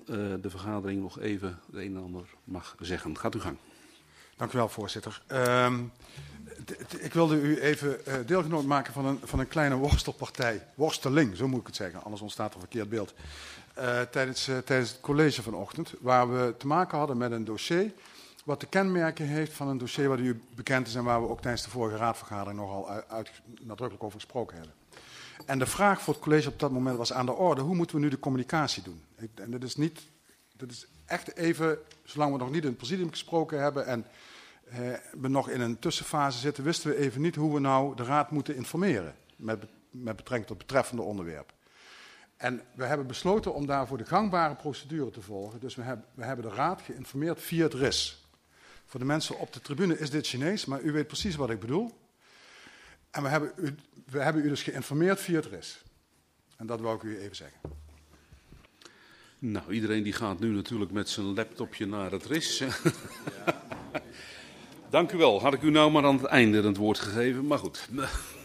de vergadering nog even het een en ander mag zeggen. Gaat uw gang. Dank u wel, voorzitter. Ik wilde u even deelgenoot maken van een kleine worstelpartij. Worsteling, zo moet ik het zeggen, anders ontstaat er een verkeerd beeld. Tijdens het college vanochtend, waar we te maken hadden met een dossier wat de kenmerken heeft van een dossier wat u bekend is en waar we ook tijdens de vorige raadvergadering nogal nadrukkelijk over gesproken hebben. En de vraag voor het college op dat moment was aan de orde: hoe moeten we nu de communicatie doen? En dat is echt even, zolang we nog niet in het presidium gesproken hebben en we nog in een tussenfase zitten, wisten we even niet hoe we nou de raad moeten informeren met betrekking tot betreffende onderwerp. En we hebben besloten om daarvoor de gangbare procedure te volgen. Dus we hebben de raad geïnformeerd via het RIS. Voor de mensen op de tribune is dit Chinees, maar u weet precies wat ik bedoel. En we hebben u dus geïnformeerd via het RIS. En dat wou ik u even zeggen. Nou, iedereen die gaat nu natuurlijk met zijn laptopje naar het RIS. Ja. Dank u wel. Had ik u nou maar aan het einde het woord gegeven, maar goed.